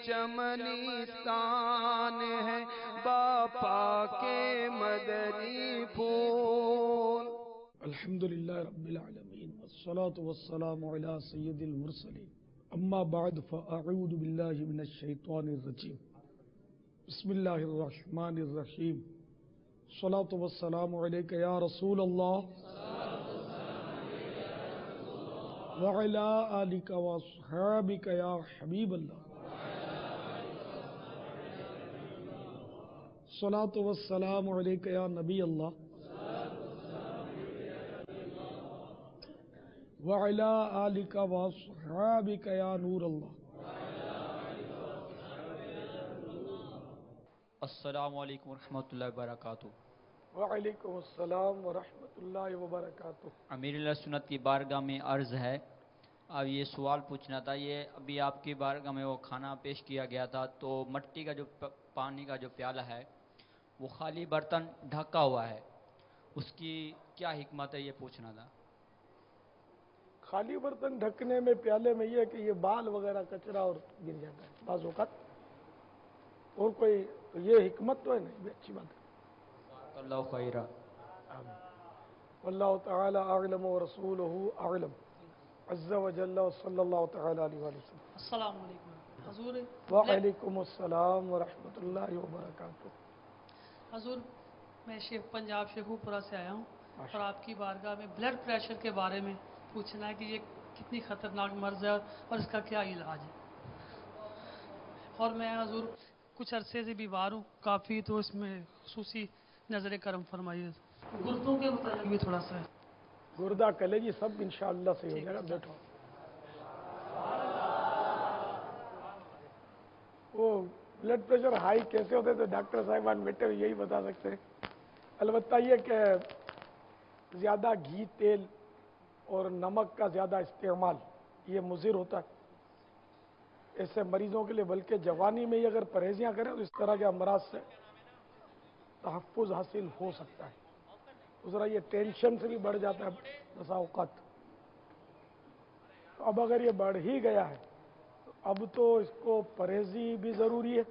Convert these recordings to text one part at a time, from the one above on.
چمنستان ہے باپا کے مدنی پھول. الحمدللہ رب العالمین والصلاة والسلام علی سید المرسلین اما بعد فاعوذ باللہ من الشیطان الرجیم بسم اللہ الرحمن الرحیم الصلاة والسلام علیک یا رسول اللہ وعلی آلک واصحابک یا حبیب اللہ الصلاة والسلام علیک یا نبی اللہ وعلی آلک واصحابک یا نور اللہ. السلام علیکم ورحمۃ اللہ وبرکاتہ. وعلیکم السلام ورحمۃ اللہ وبرکاتہ. امیر اللہ سنت کی بارگاہ میں عرض ہے. اب یہ سوال پوچھنا تھا، یہ ابھی آپ کی بارگاہ میں وہ کھانا پیش کیا گیا تھا تو مٹی کا جو پانی کا جو پیالہ ہے وہ خالی برتن ڈھکا ہوا ہے، اس کی کیا حکمت ہے یہ پوچھنا تھا. خالی برتن ڈھکنے میں پیالے میں یہ ہے کہ یہ بال وغیرہ کچرا اور گر جاتا ہے بعض اوقات، اور کوئی تو یہ حکمت تو ہے نہیں، بھی اچھی بات ہے. اللہ خیرہ. واللہ تعالی اعلم ورسولہ اعلم عز وجل صلی اللہ تعالی علیہ وآلہ وسلم. السلام علیکم حضور. وعلیکم السلام ورحمۃ اللہ وبرکاتہ. حضور میں پنجاب شیخو پورہ سے آیا ہوں اور آپ کی بارگاہ میں بلڈ پریشر کے بارے میں پوچھنا ہے کہ یہ کتنی خطرناک مرض ہے اور اس کا کیا علاج ہے. اور میں حضور کچھ عرصے سے بیمار ہوں کافی، تو اس میں خصوصی نظر کرم فرمائیے. گردوں کے متعلق بھی تھوڑا سا ہے. گردہ کلیجی سب انشاءاللہ صحیح ہو جائے گا. بیٹھو. وہ بلڈ پریشر ہائی کیسے ہوتے تو ڈاکٹر صاحبان بیٹھے ہوئے یہی بتا سکتے ہیں. البتہ یہ کہ زیادہ گھی تیل اور نمک کا زیادہ استعمال یہ مضر ہوتا ہے ایسے مریضوں کے لیے، بلکہ جوانی میں ہی اگر پرہیزیاں کریں تو اس طرح کے امراض سے تحفظ حاصل ہو سکتا ہے. دوسرا یہ ٹینشن سے بھی بڑھ جاتا ہے بسا اوقات. تو اب اگر یہ بڑھ ہی گیا ہے تو اب تو اس کو پرہیزی بھی ضروری ہے،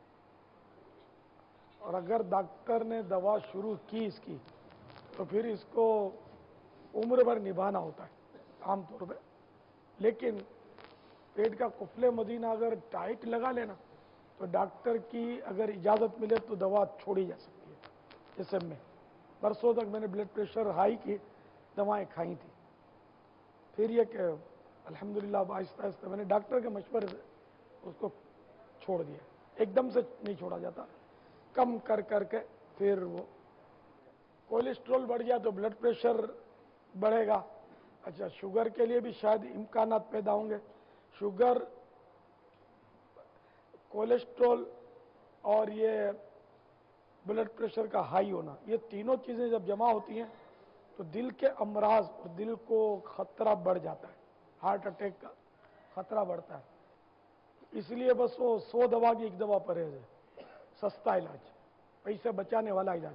اور اگر ڈاکٹر نے دوا شروع کی اس کی تو پھر اس کو عمر بھر نبھانا ہوتا ہے عام طور پہ. لیکن پیٹ کا قفل مدینہ اگر ٹائٹ لگا لینا تو ڈاکٹر کی اگر اجازت ملے تو دوا چھوڑی جا سکتی ہے. جیسے میں برسوں تک میں نے بلڈ پریشر ہائی کی دوائیں کھائی تھیں، پھر یہ کہ الحمدللہ آہستہ آہستہ میں نے ڈاکٹر کے مشورے سے اس کو چھوڑ دیا. ایک دم سے نہیں چھوڑا جاتا، کم کر کر کے. پھر وہ کولیسٹرول بڑھ گیا تو بلڈ پریشر بڑھے گا. اچھا شوگر کے لیے بھی شاید امکانات پیدا ہوں گے. شوگر، کولیسٹرول اور یہ بلڈ پریشر کا ہائی ہونا، یہ تینوں چیزیں جب جمع ہوتی ہیں تو دل کے امراض اور دل کو خطرہ بڑھ جاتا ہے. ہارٹ اٹیک کا خطرہ بڑھتا ہے. اس لیے بس وہ 100 دوا کی ایک دوا پرہیز ہے، سستا علاج، پیسے بچانے والا علاج.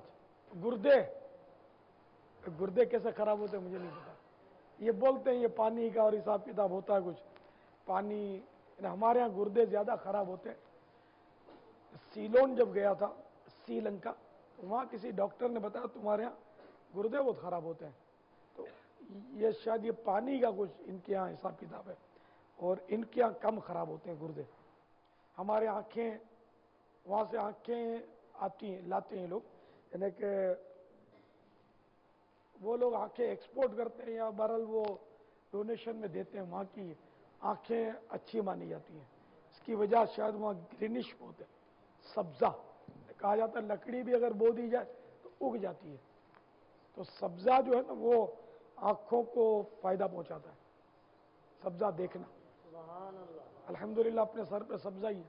گردے کیسے خراب ہوتے ہیں مجھے نہیں پتا. یہ بولتے ہیں یہ پانی کا اور حساب کتاب ہوتا ہے کچھ پانی. ہمارے ہاں گردے زیادہ خراب ہوتے ہیں. سیلون جب گیا تھا، سری لنکا، وہاں کسی ڈاکٹر نے بتایا تمہارے ہاں گردے بہت خراب ہوتے ہیں. تو یہ شاید یہ پانی کا کچھ ان کے ہاں حساب کتاب ہے، اور ان کے ہاں کم خراب ہوتے ہیں گردے. ہمارے آنکھیں، وہاں سے آنکھیں آتی ہیں، لاتے ہیں لوگ، یعنی کہ وہ لوگ آنکھیں ایکسپورٹ کرتے ہیں یا بہرحال وہ ڈونیشن میں دیتے ہیں. وہاں کی آنکھیں اچھی مانی جاتی ہیں. اس کی وجہ شاید وہاں گرینش ہوتے ہیں، سبزہ کہا جاتا ہے. لکڑی بھی اگر بو دی جائے تو اگ جاتی ہے. تو سبزہ جو ہے نا وہ آنکھوں کو فائدہ پہنچاتا ہے. سبزہ دیکھنا. سبحان اللہ. الحمدللہ اپنے سر پہ سبزہ ہی ہے.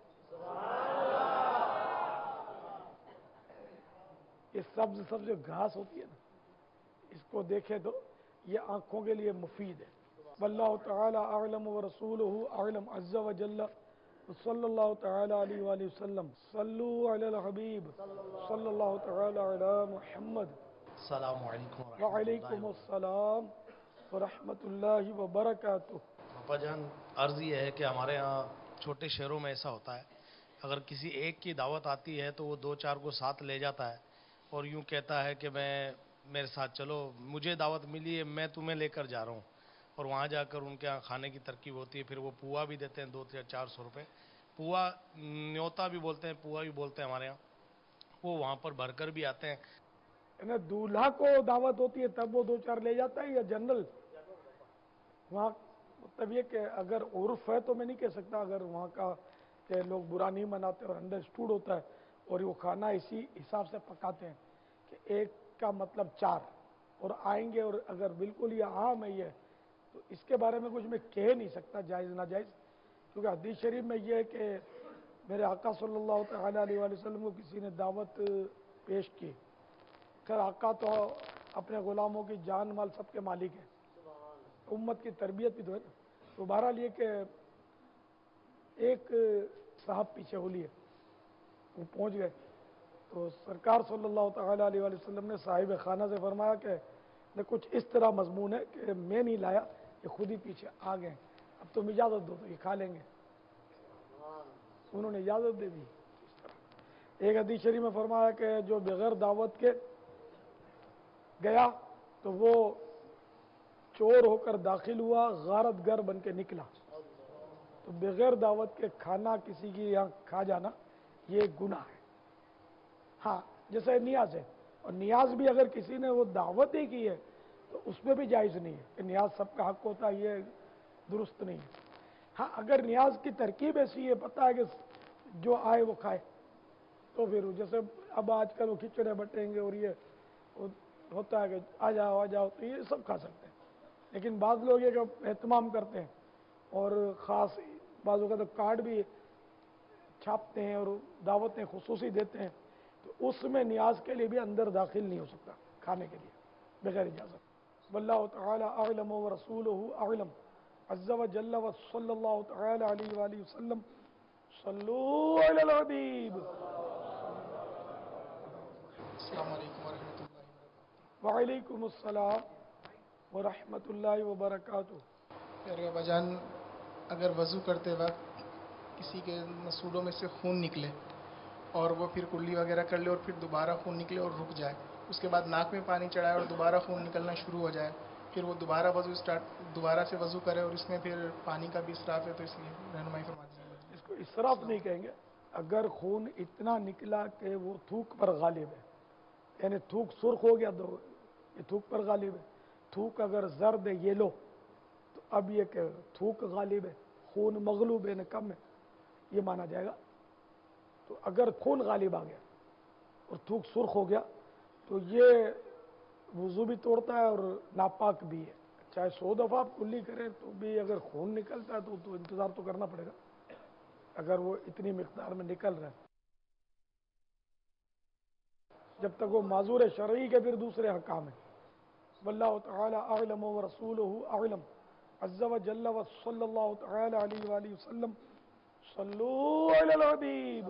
یہ سبز گھاس ہوتی ہے نا، اس کو دیکھے تو یہ آنکھوں کے لیے مفید ہے. واللہ تعالی اعلم ورسولہ اعلم عز وجل صلی اللہ تعالی علیہ وآلہ وسلم. صلو علی الحبیب صلی اللہ تعالی علی محمد. السلام علیکم وعلیکم السلام ورحمۃ اللہ وبرکاتہ. پاپا جان، عرض یہ ہے کہ ہمارے ہاں چھوٹے شہروں میں ایسا ہوتا ہے اگر کسی ایک کی دعوت آتی ہے تو وہ 2-4 کو ساتھ لے جاتا ہے اور یوں کہتا ہے کہ میرے ساتھ چلو، مجھے دعوت ملی ہے، میں تمہیں لے کر جا رہا ہوں، اور وہاں جا کر ان کے یہاں کھانے کی ترکیب ہوتی ہے، پھر وہ پوا بھی دیتے ہیں 200-400 روپے، پوا نیوتا بھی بولتے ہیں، پوا بھی بولتے ہیں ہمارے یہاں، وہ وہاں پر بھر کر بھی آتے ہیں۔ یعنی دولہا کو دعوت ہوتی ہے تب وہ 2-4 لے جاتا ہے یا جنرل وہاں؟ مطلب یہ کہ اگر عرف ہے تو میں نہیں کہہ سکتا، اگر وہاں کا کہ لوگ برا نہیں مناتے اور انڈرسٹوڈ ہوتا ہے اور وہ کھانا اسی حساب سے پکاتے ہیں کہ ایک کا مطلب 4 اور آئیں گے، اور اگر بالکل یہ عام ہے یہ، تو اس کے بارے میں کچھ میں کہہ نہیں سکتا جائز ناجائز، کیونکہ حدیث شریف میں یہ ہے کہ میرے آقا صلی اللہ تعالیٰ علیہ وآلہ وسلم کو کسی نے دعوت پیش کی، خیر آقا تو اپنے غلاموں کی جان مال سب کے مالک ہیں، امت کی تربیت بھی تو ہے نا، تو بہرحال یہ کہ ایک صاحب پیچھے ہو لیے، وہ پہنچ گئے تو سرکار صلی اللہ تعالیٰ علیہ وآلہ وسلم نے صاحب خانہ سے فرمایا کہ کچھ اس طرح مضمون ہے کہ میں نہیں لایا، یہ خود ہی پیچھے آ گئے، اب تم اجازت دو تو یہ کھا لیں گے، انہوں نے اجازت دے دی۔ ایک حدیث شریف میں فرمایا کہ جو بغیر دعوت کے گیا تو وہ چور ہو کر داخل ہوا، غارت گر بن کے نکلا، تو بغیر دعوت کے کھانا کسی کی یہاں کھا جانا یہ گناہ ہے۔ ہاں جیسے نیاز ہے، اور نیاز بھی اگر کسی نے وہ دعوت ہی کی ہے تو اس میں بھی جائز نہیں ہے کہ نیاز سب کا حق ہوتا ہے، یہ درست نہیں ہے۔ ہاں اگر نیاز کی ترکیب ایسی ہے، پتہ ہے کہ جو آئے وہ کھائے، تو پھر جیسے اب آج کل وہ کھچڑے بٹیں گے اور یہ ہوتا ہے کہ آ جاؤ تو یہ سب کھا سکتے ہیں، لیکن بعض لوگ یہ کہ اہتمام کرتے ہیں اور خاص بعضوں کا تو کارڈ بھی چھاپتے ہیں اور دعوتیں خصوصی دیتے ہیں، تو اس میں نیاز کے لیے بھی اندر داخل نہیں ہو سکتا کھانے کے لیے بغیر اجازت۔ واللہ تعالی اعلم ورسولہ اعلم عز وجل وصلی اللہ تعالی علیہ وآلہ وسلم صلو علی الحبیب۔ السلام علیکم ورحمۃ اللہ وبرکاتہ۔ وعلیکم السلام ورحمۃ اللہ وبرکاتہ۔ پیارے بابا جان، اگر وضو کرتے وقت کسی کے نسولوں میں سے خون نکلے اور وہ پھر کلی وغیرہ کر لے اور پھر دوبارہ خون نکلے اور رک جائے، اس کے بعد ناک میں پانی چڑھائے اور دوبارہ خون نکلنا شروع ہو جائے، پھر وہ دوبارہ سے وضو کرے اور اس میں پھر پانی کا بھی اسراف ہے، تو اس لیے رہنمائی فرما دیجیے۔ اس کو اسراف نہیں کہیں گے، اگر خون اتنا نکلا کہ وہ تھوک پر غالب ہے، یعنی تھوک سرخ ہو گیا تو یہ تھوک پر غالب ہے، تھوک اگر زرد ہے یلو تو اب یہ کہ تھوک غالب ہے، خون مغلوب ہے نہ کم ہے، یہ مانا جائے گا۔ تو اگر خون غالب آ گیا اور تھوک سرخ ہو گیا تو یہ وضو بھی توڑتا ہے اور ناپاک بھی ہے، چاہے 100 دفعہ آپ کلی کریں تو بھی اگر خون نکلتا ہے تو انتظار تو کرنا پڑے گا، اگر وہ اتنی مقدار میں نکل رہا ہے، جب تک وہ معذور شرعی کے پھر دوسرے حکام ہیں۔ واللہ تعالی اعلم ورسولہ اعلم عز وجل وصلی اللہ تعالی علیہ وآلہ وسلم صلو علی الحبیب۔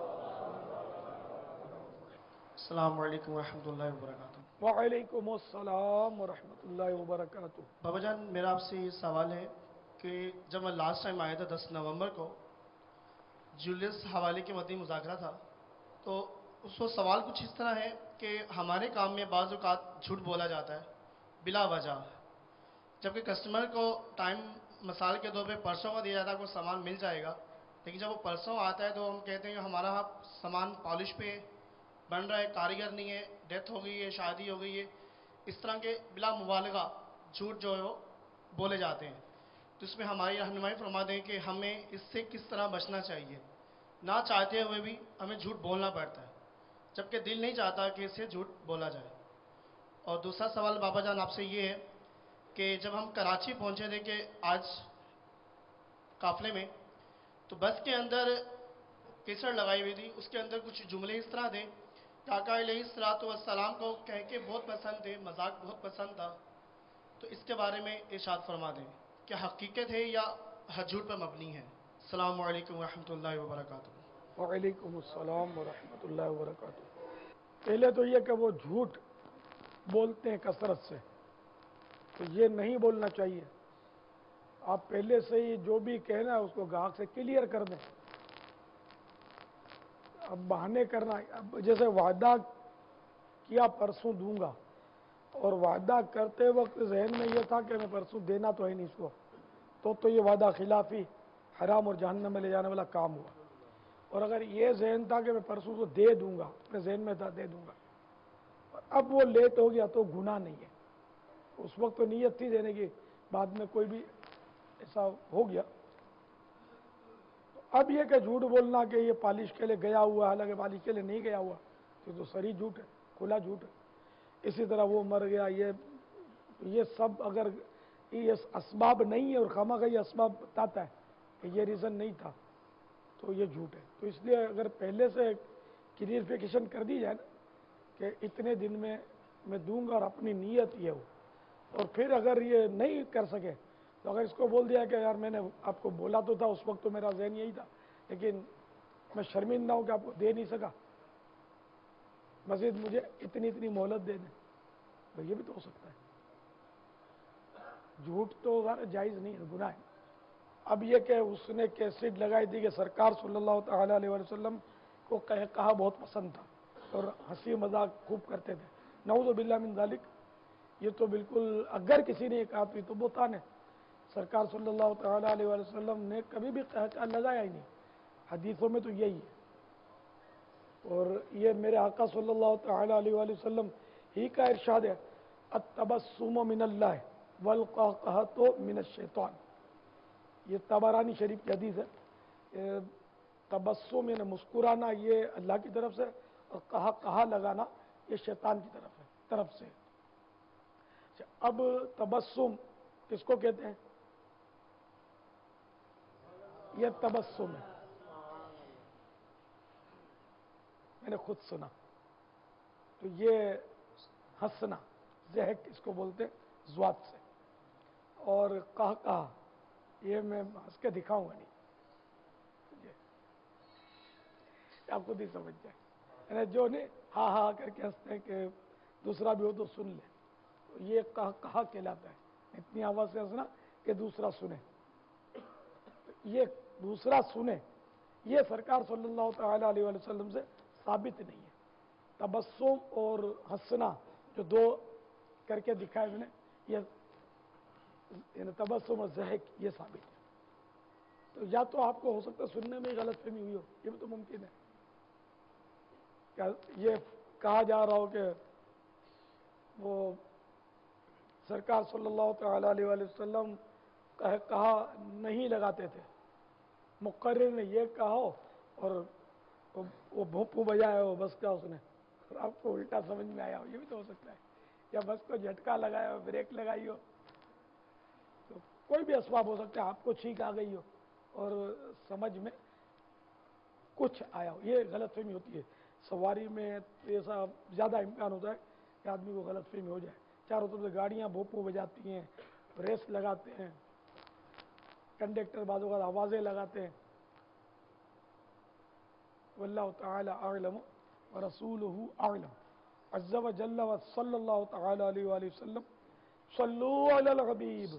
السلام علیکم ورحمۃ اللہ وبرکاتہ۔ وعلیکم السلام ورحمۃ اللہ وبرکاتہ۔ بابا جان، میرا آپ سے یہ سوال ہے کہ جب میں لاسٹ ٹائم آیا تھا 10 نومبر کو، جولیس حوالے کے مدنی مذاکرہ تھا، تو اس کو سوال کچھ اس طرح ہے کہ ہمارے کام میں بعض اوقات جھوٹ بولا جاتا ہے بلا وجہ، جبکہ کسٹمر کو ٹائم مثال کے طور پہ پرسوں کا دیا جاتا ہے کوئی سامان مل جائے گا، لیکن جب وہ پرسوں آتا ہے تو ہم کہتے ہیں کہ ہمارا سامان پالش پہ بن رہا ہے، کاریگر نہیں ہے، ڈیتھ ہو گئی ہے، شادی ہو گئی ہے، اس طرح کے بلا مبالغہ جھوٹ جو ہے وہ بولے جاتے ہیں، تو اس میں ہماری رہنمائی فرما دیں کہ ہمیں اس سے کس طرح بچنا چاہیے۔ نہ چاہتے ہوئے بھی ہمیں جھوٹ بولنا پڑتا ہے، جبکہ دل نہیں چاہتا کہ اس سے جھوٹ بولا جائے۔ اور دوسرا سوال بابا جان آپ سے یہ ہے کہ جب ہم کراچی پہنچے تھے کہ آج قافلے میں، تو بس کے اندر کیسٹ لگائی ہوئی تھی، اس کے اندر کچھ جملے اس طرح تھے کہ آقا علیہ الصلوۃ والسلام کو کہہ کے بہت پسند تھے، مذاق بہت پسند تھا، تو اس کے بارے میں ارشاد فرما دیں کہ حقیقت ہے یا جھوٹ پر مبنی ہے۔ السلام علیکم ورحمۃ اللہ وبرکاتہ۔ وعلیکم السلام ورحمۃ اللہ وبرکاتہ۔ پہلے تو یہ کہ وہ جھوٹ بولتے ہیں کثرت سے، تو یہ نہیں بولنا چاہیے، آپ پہلے سے ہی جو بھی کہنا ہے اس کو گاہک سے کلیئر کر دیں اب بہانے کرنا، اب جیسے وعدہ کیا پرسوں دوں گا، اور وعدہ کرتے وقت ذہن میں یہ تھا کہ میں پرسوں دینا تو ہے نہیں اس کو، تو یہ وعدہ خلافی حرام اور جہنم میں لے جانے والا کام ہوا۔ اور اگر یہ ذہن تھا کہ میں پرسوں کو دے دوں گا، اپنے ذہن میں تھا دے دوں گا، اور اب وہ لیٹ ہو گیا تو گناہ نہیں ہے۔ اس وقت تو نیت تھی دینے کی، بعد میں کوئی بھی ایسا ہو گیا، تو اب یہ کہ جھوٹ بولنا کہ یہ پالش کے لیے گیا ہوا، حالانکہ پالش کے لیے نہیں گیا ہوا، تو صریح جھوٹ ہے، کھلا جھوٹ ہے۔ اسی طرح وہ مر گیا، یہ سب اگر یہ اسباب نہیں ہے اور خواہ یہ اسباب بتاتا ہے کہ یہ ریزن نہیں تھا، تو یہ جھوٹ ہے۔ تو اس لیے اگر پہلے سے کلیئرفیکیشن کر دی جائے نا کہ اتنے دن میں دوں گا اور اپنی نیت یہ ہو، اور پھر اگر یہ نہیں کر سکے تو اگر اس کو بول دیا کہ یار میں نے آپ کو بولا تو تھا، اس وقت تو میرا ذہن یہی تھا، لیکن میں شرمندہ ہوں کہ آپ کو دے نہیں سکا، مزید مجھے اتنی مہلت دے دیں، تو یہ بھی تو ہو سکتا ہے۔ جھوٹ تو جائز نہیں ہے، گناہ ہے۔ اب یہ کہ اس نے کیسٹ لگائی تھی کہ سرکار صلی اللہ تعالی علیہ وسلم کو کہا بہت پسند تھا اور ہنسی مذاق خوب کرتے تھے، نعوذ باللہ من ذالک، یہ تو بالکل اگر کسی نے یہ کہا تو یہ تو بہتان ہے۔ سرکار صلی اللہ تعالی علیہ وسلم نے کبھی بھی کہا لگایا ہی نہیں، حدیثوں میں تو یہی ہے، اور یہ میرے آقا صلی اللہ تعالی علیہ وسلم ہی کا ارشاد ہے، التبسم من اللہ والقہقہۃ من الشیطان۔ یہ طبرانی شریف کی حدیث ہے۔ تبسم یعنی مسکرانا یہ اللہ کی طرف سے، اور کہا لگانا یہ شیطان کی طرف سے۔ اب تبسم کس کو کہتے ہیں؟ یہ تبسم ہے، میں نے خود سنا، تو یہ ہنسنا، ضحک اس کو بولتے ہیں زوات سے، اور کہا یہ میں ہنس کے دکھاؤں گا نہیں، آپ خود ہی سمجھ جائیں، یعنی جو نہیں ہاں کر کے ہنستے ہیں کہ دوسرا بھی ہو تو سن لے، تو یہ کہا کہلاتا ہے، اتنی آواز سے ہنسنا کہ دوسرا سنے، یہ دوسرا سنے یہ سرکار صلی اللہ تعالی علیہ وسلم سے ثابت نہیں ہے۔ تبسم اور ہنسنا جو دو کر کے دکھائے میں نے، یہ تبسم اور ضحک یہ ثابت ہے۔ تو یا تو آپ کو ہو سکتا ہے سننے میں غلط فہمی ہوئی ہو، یہ بھی تو ممکن ہے، کیا یہ کہا جا رہا ہو کہ وہ سرکار صلی اللہ تعالی علیہ وسلم کہا نہیں لگاتے تھے، مقرر نے یہ کہا ہو اور وہ بھونپو بجایا ہو بس کا اس نے، اور آپ کو الٹا سمجھ میں آیا ہو، یہ بھی تو ہو سکتا ہے، یا بس کو جھٹکا لگایا ہو، بریک لگائی ہو، تو کوئی بھی اسباب ہو سکتا ہے، آپ کو چھینک آ گئی ہو اور سمجھ میں کچھ آیا ہو، یہ غلط فہمی ہوتی ہے۔ سواری میں ایسا زیادہ امکان ہوتا ہے کہ آدمی کو غلط فہمی ہو جائے، چاروں طرف سے گاڑیاں بھونپو بجاتی ہیں، ریس لگاتے ہیں، کنڈکٹر بعض اوقات آوازیں لگاتے ہیں۔ واللہ تعالی اعلم ورسولہ اعلم، عز وجل وصلی اللہ تعالی علیہ وآلہ وسلم، صلو علی الحبیب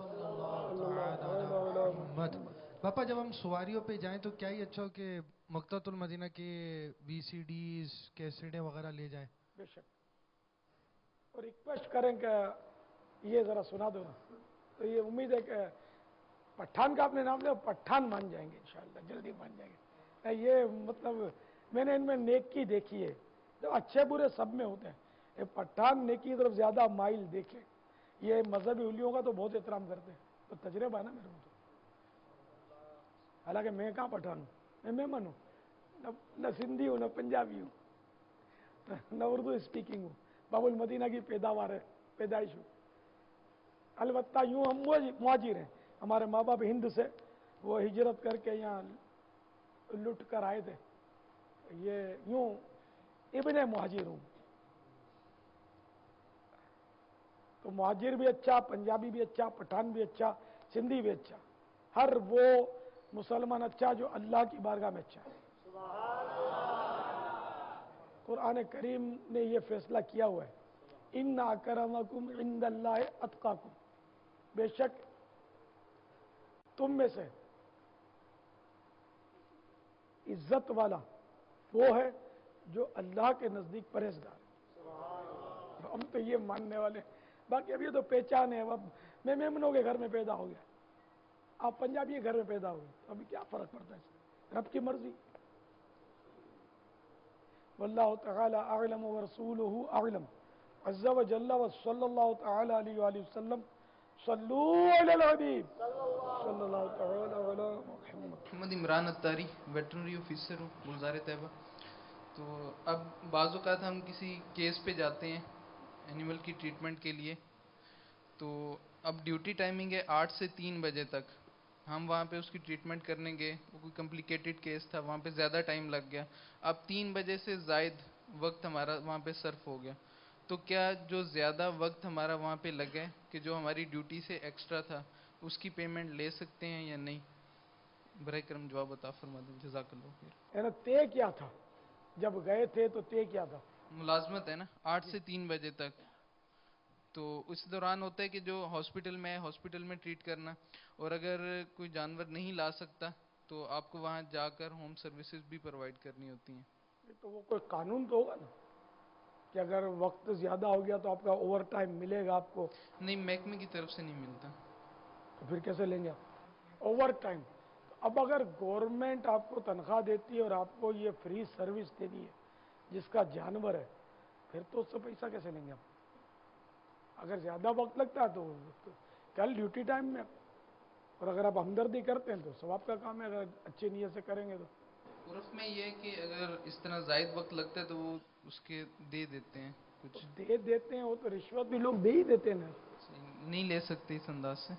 محمد۔ باپا جب ہم سواریوں پہ جائیں تو کیا ہی اچھا ہو کہ مکتبۃ المدینہ کے وی سی ڈیز کیسٹیں وغیرہ لے جائیں؟ بے شک، اور ریکویسٹ کریں کہ یہ ذرا سنا دو نا، تو یہ امید ہے کہ پٹھان کا آپ نے نام لیا، پٹھان مان جائیں گے انشاءاللہ، جلدی مان جائیں گے۔ یہ مطلب میں نے ان میں نیکی دیکھی ہے، جب اچھے برے سب میں ہوتے ہیں، یہ پٹھان نیکی کی طرف زیادہ مائل دیکھے، یہ مذہبی اولیوں کا تو بہت احترام کرتے ہیں، تو تجربہ ہے نا میرے کو تو، حالانکہ میں کہاں پٹھان ہوں، میں مہمان ہوں، نہ سندھی ہوں نہ پنجابی ہوں نہ اردو اسپیکنگ ہوں، باب المدینہ کی پیداوار ہے، پیدائش ہوں۔ البتہ یوں ہم مہاجر ہیں، ہمارے ماں باپ ہند سے وہ ہجرت کر کے یہاں لٹ کر آئے تھے، یہ یوں ابن مہاجر ہوں، تو مہاجر بھی اچھا، پنجابی بھی اچھا، پٹھان بھی اچھا، سندھی بھی اچھا، ہر وہ مسلمان اچھا جو اللہ کی بارگاہ میں اچھا ہے۔ قرآن کریم نے یہ فیصلہ کیا ہوا ہے، ان اکرمکم عند اللہ اتقاکم، بے شک تم میں سے عزت والا وہ ہے جو اللہ کے نزدیک پرہیزگار ہے. ہم تو یہ ماننے والے ہیں. باقی اب یہ تو پہچان ہے. اب میں میمنوں کے گھر میں پیدا ہو گیا, آپ پنجابی کے گھر میں پیدا ہو گئے, ابھی کیا فرق پڑتا ہے؟ رب کی مرضی. واللہ تعالی اعلم ورسولہ اعلم عز وجل وصلی اللہ تعالی علیہ وآلہ وسلم. صلو علی الحبیب صلی اللہ تعالی علی محمد. محمد عمران اتاری, ویٹرنری آفیسر ہوں, گلزار طیبہ. تو اب بعض اوقات ہم کسی کیس پہ جاتے ہیں اینیمل کی ٹریٹمنٹ کے لیے, تو اب ڈیوٹی ٹائمنگ ہے 8 سے 3 بجے تک. ہم وہاں پہ اس کی ٹریٹمنٹ کرنے گئے, وہ کوئی کمپلیکیٹڈ کیس تھا, وہاں پہ زیادہ ٹائم لگ گیا. اب 3 بجے سے زائد وقت ہمارا وہاں پہ صرف ہو گیا. تو کیا جو زیادہ وقت ہمارا وہاں پہ لگے کہ جو ہماری ڈیوٹی سے ایکسٹرا تھا اس کی پیمنٹ لے سکتے ہیں یا نہیں؟ برائے کرم جواب عطا فرما دیں, جزاک اللہ خیر. یعنی طے کیا تھا جب گئے تھے؟ تو طے کیا تھا؟ ملازمت ہے نا 8 سے 3 بجے تک, تو اس دوران ہوتا ہے کہ جو ہاسپٹل میں ہے ہاسپٹل میں ٹریٹ کرنا, اور اگر کوئی جانور نہیں لا سکتا تو آپ کو وہاں جا کر ہوم سروسز بھی پرووائڈ کرنی ہوتی ہیں. تو وہ کوئی قانون تو ہوگا نا کہ اگر وقت زیادہ ہو گیا تو آپ کا اوور ٹائم ملے گا آپ کو؟ نہیں, محکمے کی طرف سے نہیں ملتا. تو پھر کیسے لیں گے آپ اوور ٹائم؟ اب اگر گورنمنٹ آپ کو تنخواہ دیتی ہے اور آپ کو یہ فری سروس دینی ہے جس کا جانور ہے, پھر تو اس سے پیسہ کیسے لیں گے آپ؟ اگر زیادہ وقت لگتا ہے تو کل ڈیوٹی ٹائم میں, اور اگر آپ ہمدردی کرتے ہیں تو ثواب کا کام ہے, اگر اچھی نیت سے کریں گے تو. عرف میں یہ ہے کہ اگر اس طرح زائد وقت لگتا ہے تو وہ اس کے دے دیتے ہیں کچھ. دے دیتے ہیں, وہ تو رشوت بھی لوگ دے ہی دیتے ہیں نا, نہیں لے سکتے اس انداز سے.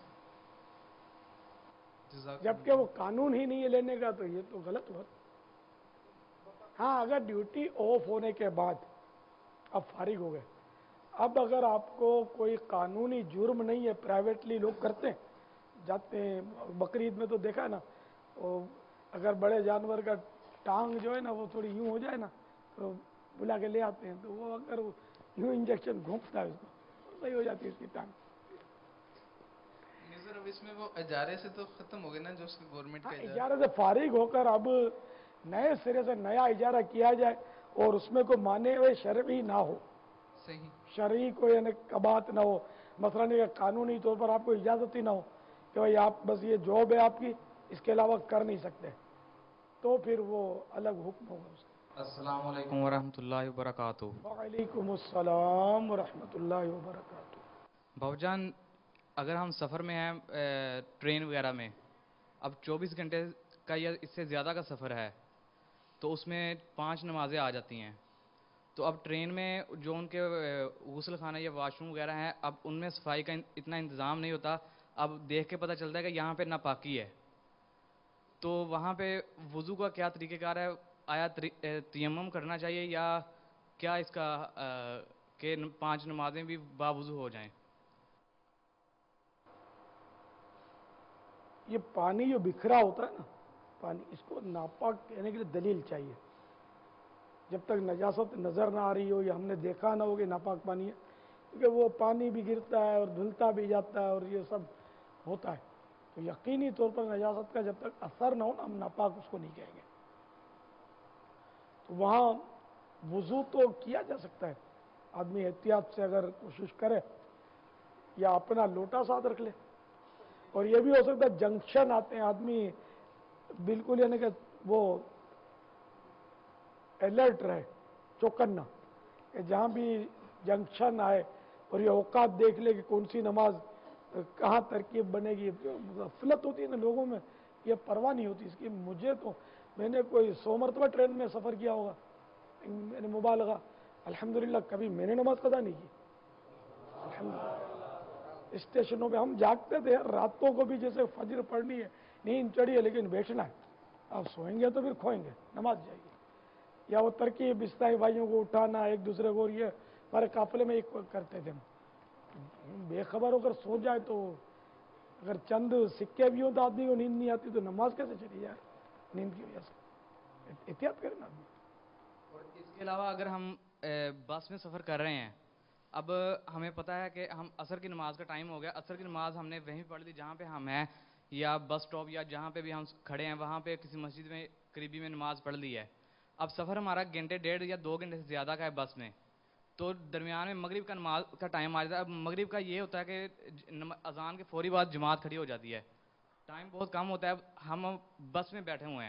جبکہ وہ قانون ہی نہیں ہے لینے کا, تو یہ تو غلط ہوا. ہاں, اگر ڈیوٹی آف ہونے کے بعد اب فارغ ہو گئے, اب اگر آپ کو کوئی قانونی جرم نہیں ہے, پرائیویٹلی لوگ کرتے ہیں, جاتے ہیں بقرعید میں تو دیکھا ہے نا, اگر بڑے جانور کا ٹانگ جو ہے نا وہ تھوڑی یوں ہو جائے نا تو بلا کے لے آتے ہیں, تو وہ اگر یوں انجیکشن گھونپتا ہے اس کو صحیح ہو جاتی ہے اس کی ٹانگ. سر اب اس میں وہ اجارے سے تو ختم ہو گئے نا, جو اس کا گورنمنٹ کا اجارے سے فارغ ہو کر اب نئے سرے سے نیا اجارہ کیا جائے, اور اس میں کوئی مانے ہوئے شرعی نہ ہو, صحیح شرعی کوئی یعنی کبات نہ ہو. مثلا یہ قانونی طور پر آپ کو اجازت ہی نہ ہو کہ بھائی آپ بس یہ جاب ہے آپ کی, اس کے علاوہ کر نہیں سکتے, تو پھر وہ الگ حکم ہوگا اس کا. السلام علیکم ورحمۃ اللہ وبرکاتہ. وعلیکم السلام ورحمۃ اللہ وبرکاتہ. بھائی جان, اگر ہم سفر میں ہیں ٹرین وغیرہ میں, اب 24 گھنٹے کا یا اس سے زیادہ کا سفر ہے, تو اس میں 5 نمازیں آ جاتی ہیں. تو اب ٹرین میں جو ان کے غسل خانہ یا واش روم وغیرہ ہیں, اب ان میں صفائی کا اتنا انتظام نہیں ہوتا. اب دیکھ کے پتہ چلتا ہے کہ یہاں پہ ناپاکی ہے, تو وہاں پہ وضو کا کیا طریقہ کار ہے؟ آیا تیمم کرنا چاہیے یا کیا اس کا کہ 5 نمازیں بھی باوضو ہو جائیں؟ یہ پانی جو بکھرا ہوتا ہے نا پانی, اس کو ناپاک کہنے کے لیے دلیل چاہیے. جب تک نجاست نظر نہ آ رہی ہو یا ہم نے دیکھا نہ ہو کہ ناپاک پانی ہے, کیونکہ وہ پانی بھی گرتا ہے اور دھلتا بھی جاتا ہے اور یہ سب ہوتا ہے, تو یقینی طور پر نجاست کا جب تک اثر نہ ہو نا, ہم ناپاک اس کو نہیں کہیں گے. تو وہاں وضو تو کیا جا سکتا ہے, آدمی احتیاط سے اگر کوشش کرے یا اپنا لوٹا ساتھ رکھ لے. اور یہ بھی ہو سکتا ہے جنکشن آتے ہیں, آدمی بالکل یعنی کہ وہ الرٹ رہے, چوکنا, کہ جہاں بھی جنکشن آئے اور یہ اوقات دیکھ لے کہ کون سی نماز کہاں ترکیب بنے گی. غفلت ہوتی ہے نا لوگوں میں, یہ پرواہ نہیں ہوتی اس کی. مجھے تو میں نے کوئی 100 مرتبہ ٹرین میں سفر کیا ہوگا, میں نے مبالغہ, الحمدللہ کبھی میں نے نماز قضا نہیں کی. الحمدللہ اسٹیشنوں پہ ہم جاگتے تھے راتوں کو بھی, جیسے فجر پڑھنی ہے, نیند چڑھی ہے لیکن بیٹھنا ہے, آپ سوئیں گے تو پھر کھوئیں گے, نماز جائے گی. یا وہ ترکیب بستائی بھائیوں کو اٹھانا ایک دوسرے کو, یہ ہمارے قافلے میں ایک کرتے تھے ہم. بے خبر ہو کر سو جائے تو اگر چند سکے بھی ہوں تو آدمی کو نیند نہیں آتی, تو نماز کیسے چلی یار نیند کی وجہ سے. احتیاط کریں نا آدمی. اور اس کے علاوہ اگر ہم بس میں سفر کر رہے ہیں, اب ہمیں پتہ ہے کہ ہم عصر کی نماز کا ٹائم ہو گیا, عصر کی نماز ہم نے وہیں پڑھ لی جہاں پہ ہم ہیں, یا بس سٹاپ یا جہاں پہ بھی ہم کھڑے ہیں وہاں پہ کسی مسجد میں قریبی میں نماز پڑھ لی ہے. اب سفر ہمارا گھنٹے 1.5 یا 2 گھنٹے سے زیادہ کا ہے بس میں، تو درمیان میں مغرب کا نماز کا ٹائم آ جاتا ہے. اب مغرب کا یہ ہوتا ہے کہ اذان کے فوری بعد جماعت کھڑی ہو جاتی ہے، ٹائم بہت کم ہوتا ہے. اب ہم بس میں بیٹھے ہوئے ہیں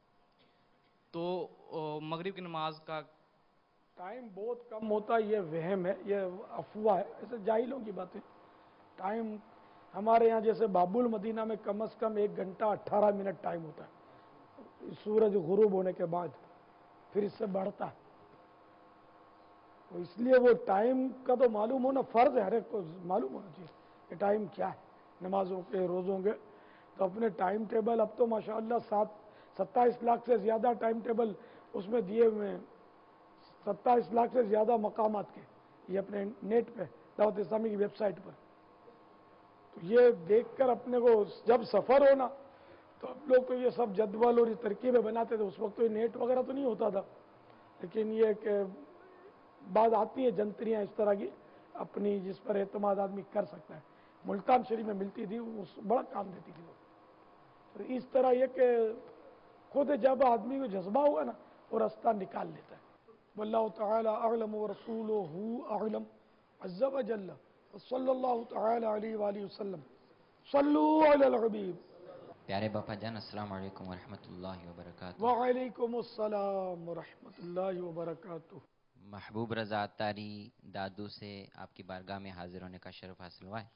تو مغرب کی نماز کا ٹائم بہت کم ہوتا ہے، یہ وہم ہے، یہ افواہ ہے، ایسے جاہلوں کی باتیں. ٹائم ہمارے یہاں جیسے باب المدینہ میں کم از کم 1 گھنٹہ 18 منٹ ٹائم ہوتا ہے سورج غروب ہونے کے بعد، پھر اس سے بڑھتا ہے. تو اس لیے وہ ٹائم کا تو معلوم ہونا فرض ہے، ہر ایک کو معلوم ہونا چاہیے کہ ٹائم کیا ہے نمازوں کے روزوں کے. تو اپنے ٹائم ٹیبل اب تو ماشاءاللہ 27 لاکھ سے زیادہ ٹائم ٹیبل اس میں دیے ہوئے ہیں، 27 لاکھ سے زیادہ مقامات کے، یہ اپنے نیٹ پہ دعوت اسلامی کی ویب سائٹ پر. تو یہ دیکھ کر اپنے کو جب سفر ہونا تو اب لوگ تو یہ سب جدول اور یہ ترکیبیں بناتے تھے. اس وقت تو یہ نیٹ وغیرہ تو نہیں ہوتا تھا، لیکن یہ کہ بعض آتی ہیں جنتریاں اس طرح کی اپنی جس پر اعتماد آدمی کر سکتا ہے. ملتان شریف میں ملتی تھی، اس بڑا کام دیتی تھی وہ. تو اس طرح یہ کہ خود جب آدمی کو جذبہ ہوگا نا وہ راستہ نکال لیتا ہے. واللہ تعالی اعلم ورسولہ اعلم عز وجل صلی اللہ تعالی علیہ وآلہ وسلم. صلو علی الحبیب. پیارے باپا جان السلام علیکم ورحمۃ اللہ وبرکاتہ. وعلیکم السلام ورحمۃ اللہ وبرکاتہ. محبوب رضا اتاری دادو سے آپ کی بارگاہ میں حاضر ہونے کا شرف حاصل ہوا ہے.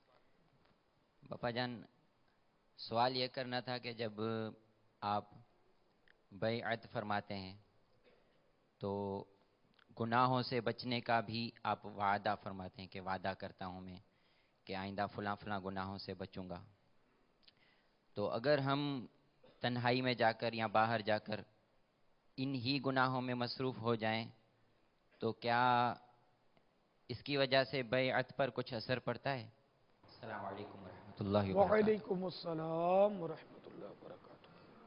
باپا جان سوال یہ کرنا تھا کہ جب آپ بیعت فرماتے ہیں تو گناہوں سے بچنے کا بھی آپ وعدہ فرماتے ہیں کہ وعدہ کرتا ہوں میں کہ آئندہ فلاں فلاں گناہوں سے بچوں گا. تو اگر ہم تنہائی میں جا کر یا باہر جا کر ان ہی گناہوں میں مصروف ہو جائیں تو کیا اس کی وجہ سے بیعت پر کچھ اثر پڑتا ہے؟ السلام علیکم ورحمۃ اللہ وبرکاتہ. وعلیکم السلام ورحمۃ اللہ وبرکاتہ.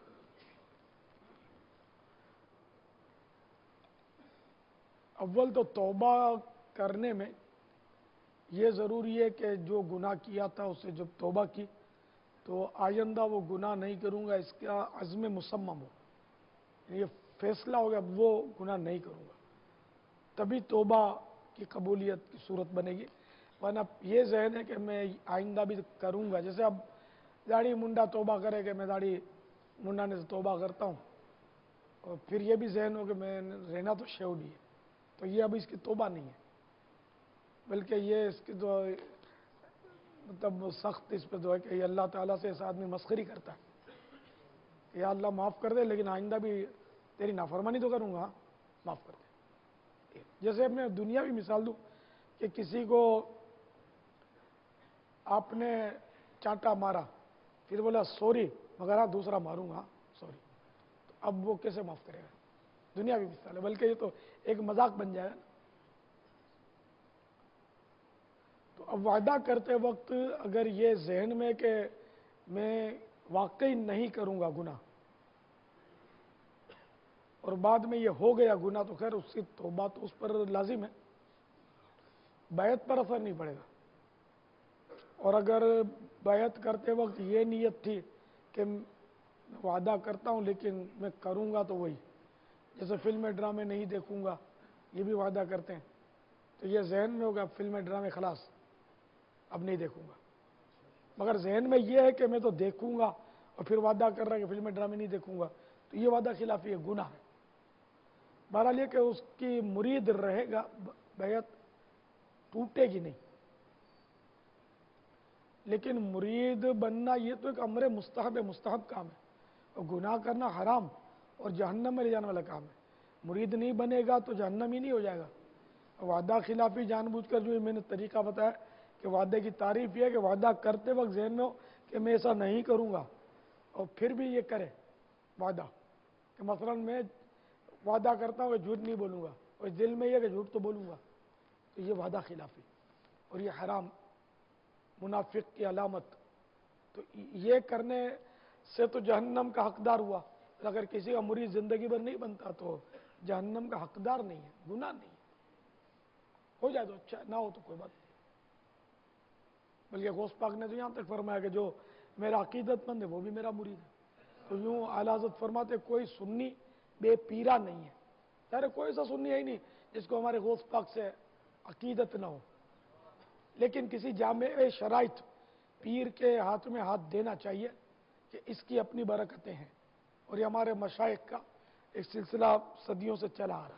اول تو توبہ کرنے میں یہ ضروری ہے کہ جو گناہ کیا تھا اسے جب توبہ کی تو آئندہ وہ گناہ نہیں کروں گا، اس کا عزم مصمم ہو، یہ فیصلہ ہو گیا وہ گناہ نہیں کروں گا، تبھی توبہ کی قبولیت کی صورت بنے گی. ورنہ یہ ذہن ہے کہ میں آئندہ بھی کروں گا. جیسے اب داڑھی منڈا توبہ کرے کہ میں داڑھی منڈانے سے توبہ کرتا ہوں، اور پھر یہ بھی ذہن ہو کہ میں رہنا تو شیوڈی ہے، تو یہ اب اس کی توبہ نہیں ہے، بلکہ یہ اس کی تو مطلب سخت اس پہ جو ہے کہ یہ اللہ تعالیٰ سے ایسا آدمی مسخری کرتا ہے کہ یا اللہ معاف کر دے لیکن آئندہ بھی تیری نافرمانی تو کروں گا، معاف کر دے. جیسے میں دنیاوی مثال دوں کہ کسی کو آپ نے چانٹا مارا پھر بولا سوری مگر ہاں دوسرا ماروں گا سوری، تو اب وہ کیسے معاف کرے گا؟ دنیاوی مثال ہے، بلکہ یہ تو ایک مذاق بن جائے گا. تو اب وعدہ کرتے وقت اگر یہ ذہن میں کہ میں واقعی نہیں کروں گا گناہ اور بعد میں یہ ہو گیا گناہ تو خیر اس کی توبہ تو اس پر لازم ہے، بیعت پر اثر نہیں پڑے گا. اور اگر بیعت کرتے وقت یہ نیت تھی کہ وعدہ کرتا ہوں لیکن میں کروں گا تو وہی، جیسے فلمیں ڈرامے نہیں دیکھوں گا یہ بھی وعدہ کرتے ہیں، تو یہ ذہن میں ہوگا فلمیں ڈرامے خلاص اب نہیں دیکھوں گا. مگر ذہن میں یہ ہے کہ میں تو دیکھوں گا اور پھر وعدہ کر رہا ہے کہ فلمیں ڈرامے نہیں دیکھوں گا، تو یہ وعدہ خلافی ہے، گناہ ہے. بہرحال یہ کہ اس کی مرید رہے گا، بیعت ٹوٹے گی نہیں. لیکن مرید بننا یہ تو ایک امر مستحب ہے، مستحب کام ہے، اور گناہ کرنا حرام اور جہنم میں لے جانے والا کام ہے. مرید نہیں بنے گا تو جہنم ہی نہیں ہو جائے گا. وعدہ خلافی جان بوجھ کر جو میں نے طریقہ بتایا کہ وعدے کی تعریف یہ ہے کہ وعدہ کرتے وقت ذہن میں ہو کہ میں ایسا نہیں کروں گا، اور پھر بھی یہ کرے وعدہ کہ مثلا میں وعدہ کرتا ہوں کہ جھوٹ نہیں بولوں گا اور دل میں یہ کہ جھوٹ تو بولوں گا، تو یہ وعدہ خلافی اور یہ حرام، منافق کی علامت. تو یہ کرنے سے تو جہنم کا حقدار ہوا. اگر کسی کا مرید زندگی بھر نہیں بنتا تو جہنم کا حقدار نہیں ہے، گناہ نہیں ہے. ہو جائے تو اچھا، نہ ہو تو کوئی بات نہیں. بلکہ غوث پاک نے تو یہاں تک فرمایا کہ جو میرا عقیدت مند ہے وہ بھی میرا مرید ہے. تو یوں اعلی حضرت فرماتے کوئی سنی بے پیرا نہیں ہے. ظاہر کوئی ایسا سنی ہے ہی نہیں جس کو ہمارے غوث پاک سے عقیدت نہ ہو, لیکن کسی جامع شرائط پیر کے ہاتھ میں ہاتھ دینا چاہیے کہ اس کی اپنی برکتیں ہیں, اور یہ ہمارے مشائخ کا ایک سلسلہ صدیوں سے چلا آ رہا ہے.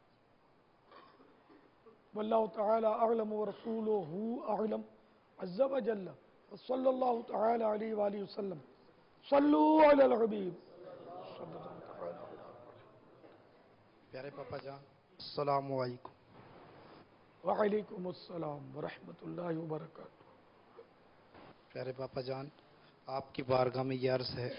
واللہ تعالی اعلم ورسولہ اعلم عز وجل صلی اللہ تعالی علیہ وآلہ وسلم. صلو علی الحبیب صلی اللہ تعالی علیہ وسلم. پیارے پاپا جان السلام علیکم. وعلیکم السلام ورحمۃ اللہ وبرکاتہ. پیارے پاپا جان آپ کی بارگاہ میں یہ عرض ہے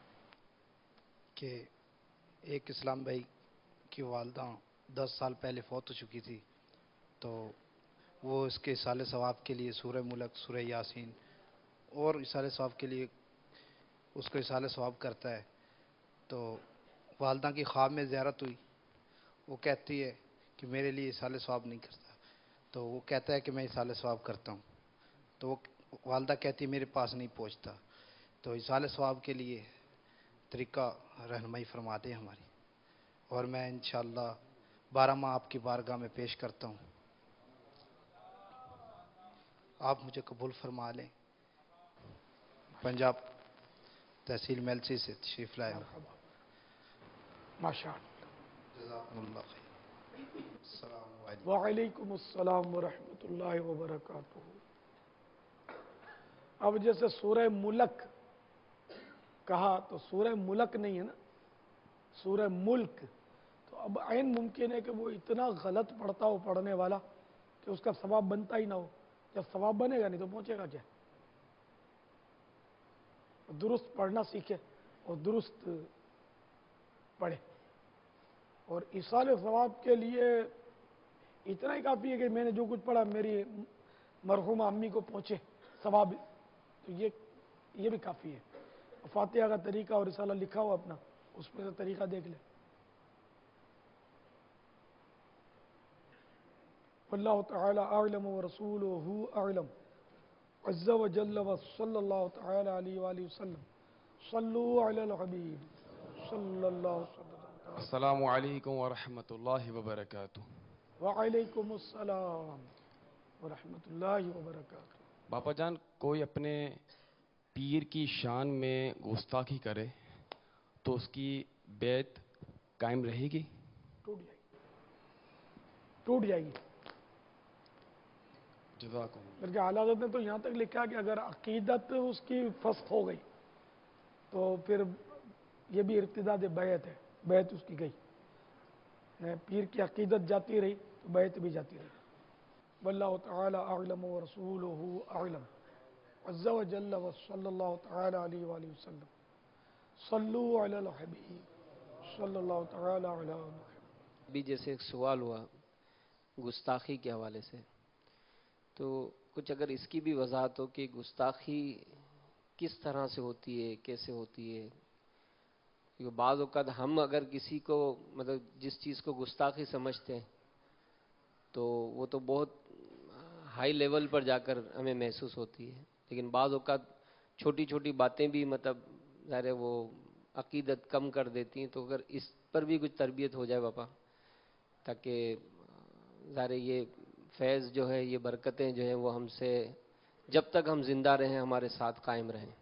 کہ ایک اسلام بھائی کی والدہ 10 سال پہلے فوت ہو چکی تھی, تو وہ اس کے اصالہ ثواب کے لیے سورہ ملک, سورہ یاسین اور اصالہ ثواب کے لیے اس کو اصالہ ثواب کرتا ہے. تو والدہ کی خواب میں زیارت ہوئی, وہ کہتی ہے کہ میرے لیے اصالہ ثواب نہیں کرتا, تو وہ کہتا ہے کہ میں اصالہ ثواب کرتا ہوں. تو وہ والدہ کہتی ہے میرے پاس نہیں پہنچتا, تو اصالہ ثواب کے لیے طریقہ رہنمائی فرما دیں ہماری, اور میں انشاءاللہ 12 ماہ آپ کی بارگاہ میں پیش کرتا ہوں, آپ مجھے قبول فرما لیں. پنجاب تحصیل میلسی سے تشریف لائے ہوں. ماشاء اللہ. جزاکم اللہ خیر. السلام علیکم. وعلیکم السلام ورحمۃ اللہ وبرکاتہ. اب جیسے سورہ ملک کہا تو سورہ ملک نہیں ہے نا, سورہ ملک. تو اب عین ممکن ہے کہ وہ اتنا غلط پڑھتا ہو پڑھنے والا کہ اس کا ثواب بنتا ہی نہ ہو. جب ثواب بنے گا نہیں تو پہنچے گا کیا؟ درست پڑھنا سیکھے اور درست پڑھے. اور ایصال ثواب کے لیے اتنا ہی کافی ہے کہ میں نے جو کچھ پڑھا میری مرحومہ امی کو پہنچے ثواب, تو یہ بھی کافی ہے. فاتحہ کا طریقہ اور رسالہ لکھا ہوا اپنا, اس میں سے طریقہ دیکھ لیں. واللہ تعالی اعلم ورسولہ اعلم عز وجل وصلی اللہ تعالی علیہ وآلہ وسلم. صلو علی الحبیب صلی اللہ علیہ وسلم. السلام علیکم ورحمۃ اللہ وبرکاتہ. وعلیکم السلام ورحمۃ اللہ وبرکاتہ. باپا جان کوئی اپنے پیر کی شان میں گستاخی کرے تو اس کی بیعت قائم رہے گی؟ ٹوٹ جائے گی. جزاکم. بلکہ اعلیٰ حضرت نے تو یہاں تک لکھا کہ اگر عقیدت اس کی فسخ ہو گئی تو پھر یہ بھی ارتداد بیعت ہے, بیعت اس کی گئی. پیر کی عقیدت جاتی رہی تو بیعت بھی جاتی رہی. واللہ تعالی اعلم ورسولہ اعلم عز وجل وصلی اللہ تعالی علیہ وآلہ وسلم. صلو علی الحبیب صلی اللہ تعالی علی محمد. ابھی جیسے ایک سوال ہوا گستاخی کے حوالے سے, تو کچھ اگر اس کی بھی وضاحت ہو کہ گستاخی کس طرح سے ہوتی ہے, کیسے ہوتی ہے. کیونکہ بعض اوقات ہم اگر کسی کو مطلب جس چیز کو گستاخی سمجھتے ہیں تو وہ تو بہت ہائی لیول پر جا کر ہمیں محسوس ہوتی ہے, لیکن بعض اوقات چھوٹی چھوٹی باتیں بھی مطلب ظاہر ہے وہ عقیدت کم کر دیتی ہیں. تو اگر اس پر بھی کچھ تربیت ہو جائے باپا, تاکہ ظاہر یہ فیض جو ہے, یہ برکتیں جو ہیں وہ ہم سے جب تک ہم زندہ رہیں ہمارے ساتھ قائم رہیں.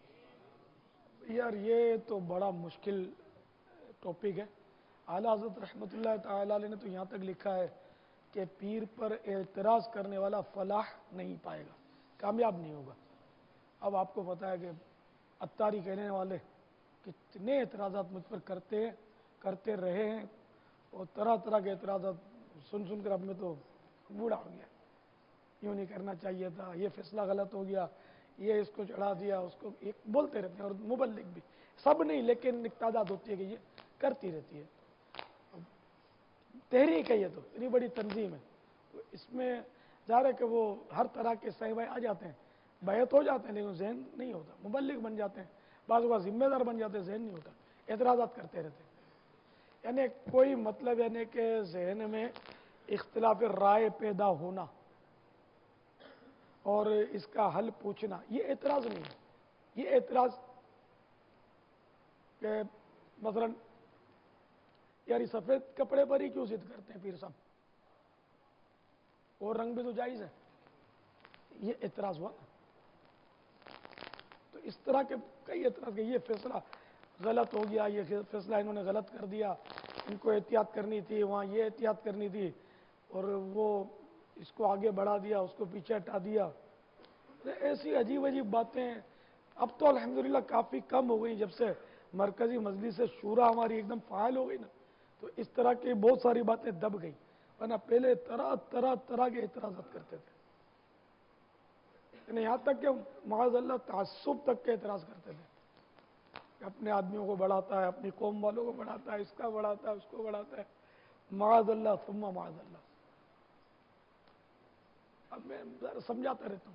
یار یہ تو بڑا مشکل ٹاپک ہے. اعلیٰ حضرت رحمۃ اللہ تعالی علیہ نے تو یہاں تک لکھا ہے کہ پیر پر اعتراض کرنے والا فلاح نہیں پائے گا, کامیاب نہیں ہوگا. اب آپ کو پتا ہے کہ اتاری کہنے والے کتنے اعتراضات مجھ پر کرتے رہے ہیں, اور طرح طرح کے اعتراضات سن سن کر اب میں تو بوڑھا ہو گیا. یوں نہیں کرنا چاہیے تھا, یہ فیصلہ غلط ہو گیا, یہ اس کو چڑھا دیا, اس کو ایک بولتے رہتے ہیں. اور مبلغ بھی سب نہیں, لیکن ایک تعداد ہوتی ہے کہ یہ کرتی رہتی ہے. تحریک ہے, یہ تو اتنی بڑی تنظیم ہے, تو اس میں ظاہر ہے کہ وہ ہر طرح کے صحابہ آ جاتے ہیں, بیعت ہو جاتے ہیں, لیکن ذہن نہیں ہوتا. مبلغ بن جاتے ہیں, بعض اوقات ذمہ دار بن جاتے ہیں, ذہن نہیں ہوتا, اعتراضات کرتے رہتے ہیں. یعنی کوئی مطلب یعنی کہ ذہن میں اختلاف رائے پیدا ہونا اور اس کا حل پوچھنا, یہ اعتراض نہیں ہے. یہ اعتراض کہ مثلا यार ये सफेद कपड़े पर ही क्यों जिद करते हैं पीर साहब, और रंग भी तो जायज है, ये एतराज हुआ ना। तो इस तरह के कई एतराज के, ये फैसला गलत हो गया, ये फैसला इन्होंने गलत कर दिया, इनको एहतियात करनी थी, वहाँ ये एहतियात करनी थी, और वो इसको आगे बढ़ा दिया, उसको पीछे हटा दिया। ऐसी अजीब अजीब बातें अब तो अल्हम्दुलिल्लाह काफ़ी कम हो गई, जब से मरकज़ी मजलिस शूरा हमारी एकदम फ़ाइल हो गई ना, तो इस तरह की बहुत सारी बातें दब गई, वरना पहले तरह तरह तरह के एतराज़ात करते थे। यहाँ तक कि माज़अल्लाह तासुब तक के एतराज़ करते थे, अपने आदमियों को बढ़ाता है, अपनी कौम वालों को बढ़ाता है, इसका बढ़ाता है, उसको बढ़ाता है, माज़अल्लाह सुम्मा माज़अल्लाह। अब मैं ज़रा समझाता रहता हूँ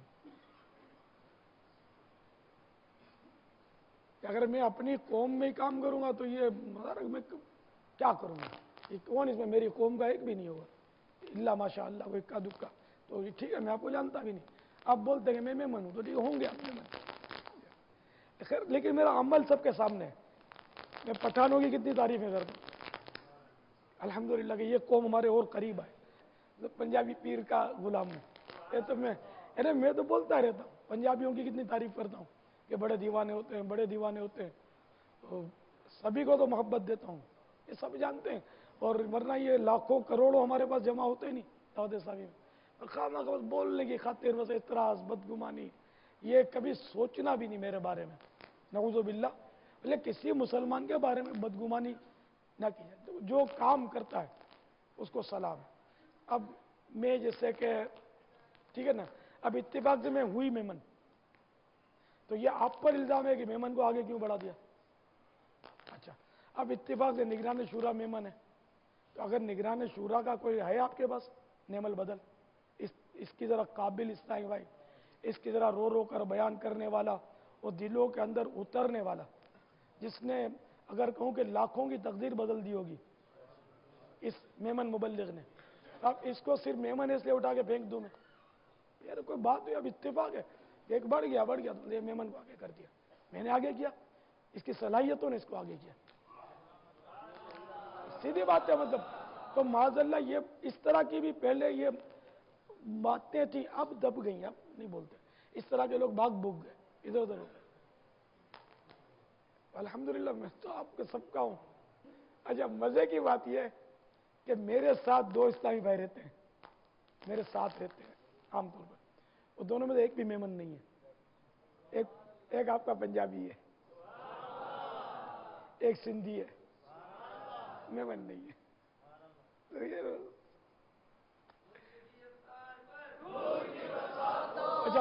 कि अगर मैं अपनी कौम में ही काम करूंगा तो ये मैं क्या करूंगा, ये कौन इसमें मेरी कौम का एक भी नहीं होगा, इल्ला माशा अल्लाह को इक्का दुक्का, तो ये ठीक है, मैं आपको जानता भी नहीं, आप बोलते हैं मैं मेमन हूं तो ठीक होंगे आप मेमन, खैर लेकिन मेरा अमल सबके सामने है। मैं पठानों की कितनी तारीफें करता हूँ अल्हम्दुलिल्लाह कि ये कौम हमारे और करीब है, तो पंजाबी पीर का गुलाम हूँ, ये तो मैं तो बोलता रहता हूँ, पंजाबियों की कितनी तारीफ करता हूँ कि बड़े दीवाने होते हैं, बड़े दीवाने होते हैं, तो सभी को तो मोहब्बत देता हूँ, ये सब जानते हैं, और वरना ये लाखों करोड़ों हमारे पास जमा होते ही नहीं दाऊद साहब में, खाना बस बोलने की खातिर, बस इतराज बदगुमानी, ये कभी सोचना भी नहीं मेरे बारे में, नऊज़ु बिल्लाह, बोले किसी मुसलमान के बारे में बदगुमानी ना की जाए, तो जो काम करता है उसको सलाम है। अब मैं जैसे कि ठीक है ना, अब इत्तेफाक से मैं हुई मेमन, तो ये आप पर इल्ज़ाम है कि मेमन को आगे क्यों बढ़ा दिया। अच्छा, अब इत्तेफाक से निगरान शूरा मेमन है, तो अगर निगरान शूरा का कोई है आपके पास नेमल बदल, इसकी ज़रा काबिल इस्लाही भाई, इसकी ज़रा रो रो कर बयान करने वाला, वो दिलों के अंदर उतरने वाला, जिसने अगर कहूँ कि लाखों की तकदीर बदल दी होगी इस मेमन मुबल्लिग ने, अब इसको सिर्फ मेमन इसलिए उठा के फेंक दूँ मैं, यार कोई बात हुई, अब इत्तेफाक है, एक बढ़ गया तो ये मेमन को आगे कर दिया, मैंने आगे किया, इसकी सलाहियतों ने इसको आगे किया, सीधी बात है। मतलब तो माज़अल्लाह ये इस तरह की भी पहले ये बातें थी, अब दब गई, अब नहीं बोलते, इस तरह के लोग भाग भूग गए, इधर उधर हो गए। अल्हम्दुलिल्लाह मैं तो आपके सबका हूँ। अच्छा, मजे की बात यह है कि मेरे साथ दो इस्लामी भाई रहते हैं, मेरे साथ रहते हैं आमतौर पर, वो दोनों में से एक भी मेमन नहीं है, एक आपका पंजाबी है, एक सिंधी है, मेमन नहीं है, तो ये अच्छा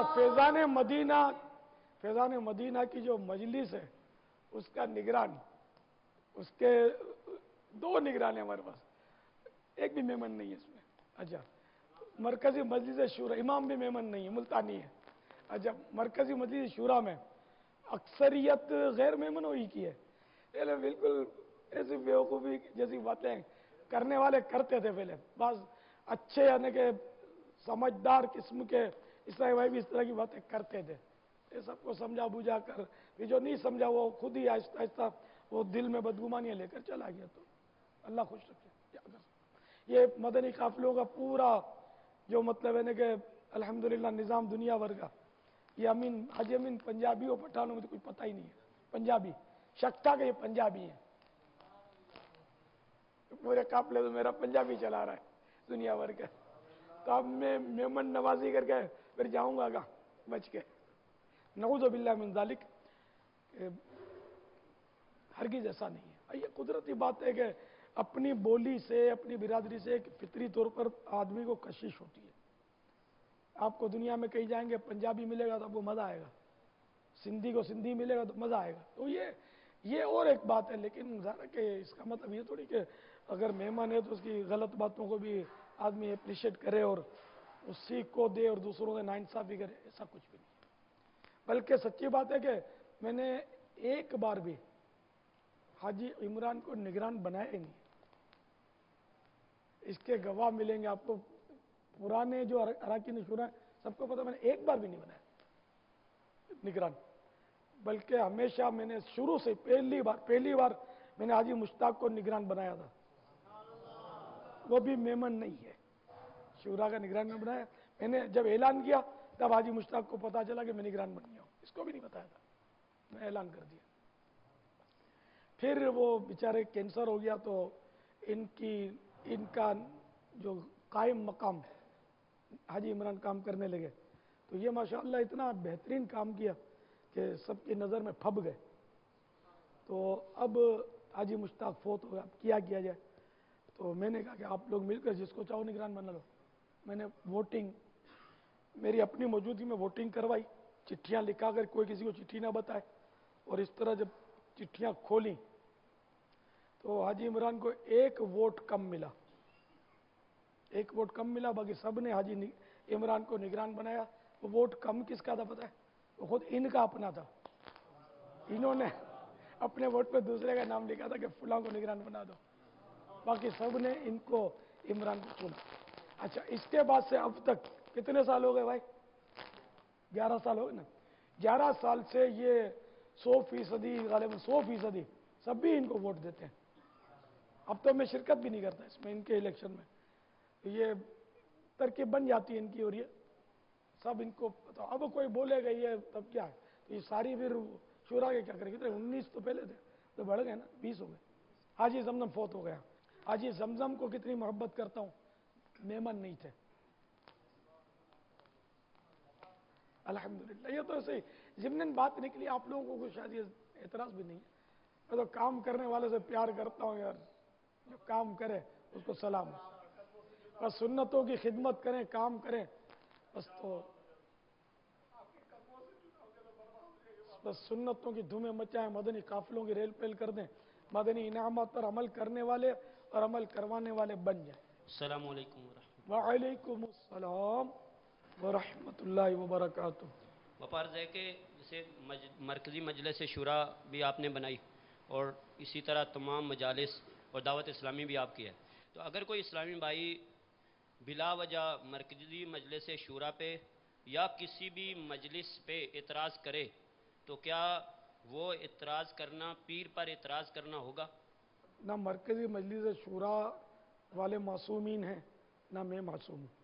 फैज़ान मदीना की जो मजलिस है उसका निगरान, उसके दो निगरान है हमारे पास, एक भी मेमन नहीं है इसमें। अच्छा, मरकजी मजलिस शूरा इमाम भी मेमन नहीं है, मुल्तानी है। अच्छा, मरकजी मजलिस शूरा में अक्सरियत गैर मेमन ही की है, पहले बिल्कुल ऐसी बेवकूफ़ी जैसी बातें करने वाले करते थे पहले, बस अच्छे यानी कि समझदार किस्म के इस्लामी भाई भी इस तरह की बातें करते थे, ये सबको समझा बुझा कर, फिर जो नहीं समझा वो खुद ही आहिस्ता आहिस्ता वो दिल में बदगुमानियाँ लेकर चला गया, तो अल्लाह खुश रखे। ये मदनी काफिलों का पूरा जो मतलब है ना कि अल्हम्दुलिल्लाह निज़ाम दुनिया भर का, ये हाजी अमीन पंजाबी और पठानों में तो कुछ पता ही नहीं है, पंजाबी शक था कि ये पंजाबी है, पूरे काफिले तो मेरा पंजाबी चला रहा है दुनिया भर का, तो अब मैं मेमन नवाजी करके फिर जाऊंगा कहाँ बच के, नऊज़ु बिल्लाह मिन ज़ालिक, हरगिज़ ऐसा नहीं है। ये कुदरती बात है कि अपनी बोली से, अपनी बिरादरी से एक फितरी तौर पर आदमी को कशिश होती है। आपको दुनिया में कहीं जाएंगे पंजाबी मिलेगा तो आपको मज़ा आएगा, सिंधी को सिंधी मिलेगा तो मज़ा आएगा, तो ये और एक बात है, लेकिन ज़रा कि इसका मतलब ये थोड़ी कि अगर मेहमान है तो उसकी गलत बातों को भी आदमी अप्रिशिएट करे और उस सीख को दे और दूसरों से नाइंसाफ़ी करे, ऐसा कुछ भी नहीं। बल्कि सच्ची बात है कि मैंने एक बार भी हाजी इमरान को निगरान बनाया ही नहीं, इसके गवाह मिलेंगे आपको, पुराने जो अराकीन शुरा सबको पता, मैंने एक बार भी नहीं बनाया निगरान, बल्कि हमेशा मैंने शुरू से पहली बार मैंने हाजी मुश्ताक को निगरान बनाया था वो भी मेमन नहीं है, शूरा का निगरान में बनाया। मैंने जब ऐलान किया तब हाजी मुश्ताक को पता चला कि मैं निगरान बन गया हूँ, इसको भी नहीं बताया था, मैं ऐलान कर दिया। फिर वो बेचारे कैंसर हो गया तो इनका जो कायम मकाम हाजी इमरान काम करने लगे, तो ये माशाअल्लाह इतना बेहतरीन काम किया कि सबकी नज़र में फब गए। तो अब हाजी मुश्ताक फोत हो गया, अब क्या किया जाए? तो मैंने कहा कि आप लोग मिलकर जिसको चाहो निगरान बना लो। मैंने वोटिंग, मेरी अपनी मौजूदगी में वोटिंग करवाई, चिट्ठियां लिखा कर कोई किसी को चिट्ठी ना बताए, और इस तरह जब चिट्ठियां खोली तो हाजी इमरान को एक वोट कम मिला, एक वोट कम मिला, बाकी सब ने हाजी इमरान को निगरान बनाया। वो वोट कम किसका था पता है? वो खुद इनका अपना था। इन्होंने अपने वोट पे दूसरे का नाम लिखा था कि फुला को निगरान बना दो, बाकी सब ने इनको इमरान को चुना। अच्छा, इसके बाद से अब तक कितने साल हो गए भाई? 11 साल हो गए ना। 11 साल से ये 100%, गालिबन 100% सब भी इनको वोट देते हैं। अब तो मैं शिरकत भी नहीं करता इसमें, इनके इलेक्शन में। ये तरकीब बन जाती है इनकी, और ये सब इनको पता। अब कोई बोलेगा ये तब क्या है, तो ये सारी फिर शूरा के क्या करेंगे? 19 तो पहले थे, तो बढ़ गए ना, 20 हो गए। हाजी जमजम फोत हो गया। हाजी जमजम को कितनी मोहब्बत करता हूँ, मेमन नहीं थे अल्हम्दुलिल्लाह। ये तो ऐसे जिमनन बात निकली, आप लोगों को शायद ये एतराज भी नहीं है। मैं तो काम करने वाले से प्यार करता हूँ यार, जो काम करे उसको सलाम। बस सुन्नतों की खिदमत करें, काम करें, बस। तो बस सुन्नतों की धूमें मचाएं, मदनी काफिलों की रेल पेल कर दें, मदनी इनामत पर अमल करने वाले और अमल करवाने वाले बन जाए। अस्सलाम वालेकुम वालेकुम अस्सलाम वरहमतुल्लाहि वबरकातुहू। वफार्ज है कि जैसे मरकज़ी मजलिस शुरा भी आपने बनाई और इसी तरह तमाम मजालिस और दावत इस्लामी भी आपकी है, तो अगर कोई इस्लामी भाई बिला वजह मरकज़ी मजलिस शुरा पे या किसी भी मजलिस पे एतराज़ करे तो क्या वो एतराज़ करना, पीर पर एतराज़ करना होगा? ना मरकज़ी मजलिस शुरा वाले मासूमीन हैं, ना मैं मासूम हूँ।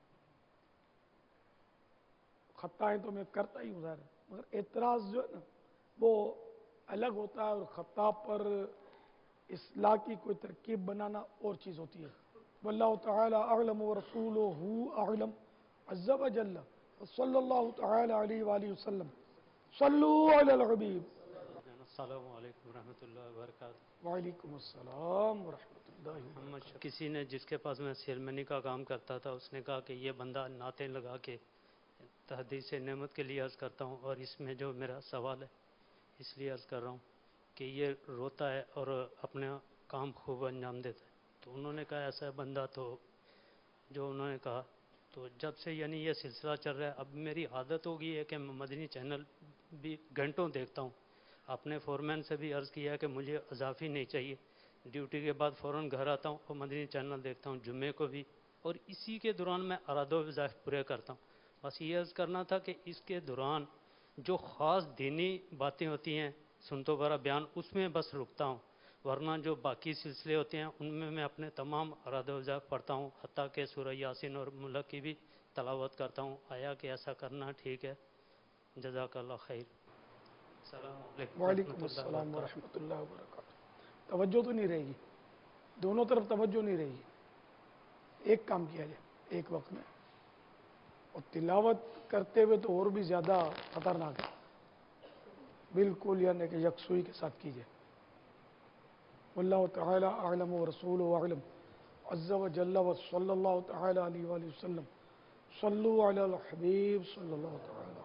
खताएं तो मैं करता ही हूँ ज़ाहिर, मगर एतराज़ जो है ना वो अलग होता है, और खता पर इस्लाह की कोई तरकीब बनाना और चीज़ होती है। वल्लाहु तआला अअलम व रसूलुहु अअलम अज़्ज़ा व जल्ला सल्लल्लाहु तआला अलैहि व आलिहि वसल्लम सल्लू अलल हबीब। अस्सलामु अलैकुम रहमतुल्लाहि व बरकातहू। वालेकुम अस्सलाम व रहमतुल्लाहि व बरकातहू। किसी ने जिसके पास मैं सेलमनी का काम करता था, उसने कहा कि ये बंदा नातें लगा के तहदीस नेमत के लिए अर्ज़ करता हूँ, और इसमें जो मेरा सवाल है इसलिए अर्ज़ कर रहा हूँ कि ये रोता है और अपना काम खूब अंजाम देता है। तो उन्होंने कहा ऐसा बंदा, तो जो उन्होंने कहा, तो जब से यानी ये सिलसिला चल रहा है, अब मेरी आदत हो गई है कि मैं मदनी चैनल भी घंटों देखता हूँ। अपने फोरमैन से भी अर्ज़ किया कि मुझे अजाफी नहीं चाहिए, ड्यूटी के बाद फ़ौरन घर आता हूँ और मदनी चैनल देखता हूँ, जुम्मे को भी, और इसी के दौरान मैं अरादो वज़ाइफ पूरे करता हूँ। बस ये अर्ज़ करना था कि इसके दौरान जो ख़ास दीनी बातें होती हैं, सुनतो बरा बयान, उसमें बस रुकता हूँ, वरना जो बाकी सिलसिले होते हैं उनमें मैं अपने तमाम अरादो वज़ाइफ पढ़ता हूँ, हत्ता के सूरह यासीन और मुल्क की भी तलावत करता हूँ। आया कि ऐसा करना ठीक है? जज़ाकल्लाह खैर। वालेकुम अस्सलाम व रहमतुल्लाहि व बरकातहू। तवज्जो तो नहीं रहेगी, दोनों तरफ तवज्जो नहीं रहेगी। एक काम किया जाए एक वक्त में, और तिलावत करते हुए तो और भी ज़्यादा खतरनाक है, बिल्कुल यानी कि यकसुई के साथ कीजिए। वल्लाहु तआला अअलम व रसूलुहु अअलम अज़्ज़ा व जल्ला व सल्लल्लाहु तआला अलैहि व सल्लम सल्लू अलल हबीब सल्लल्लाहु तआला।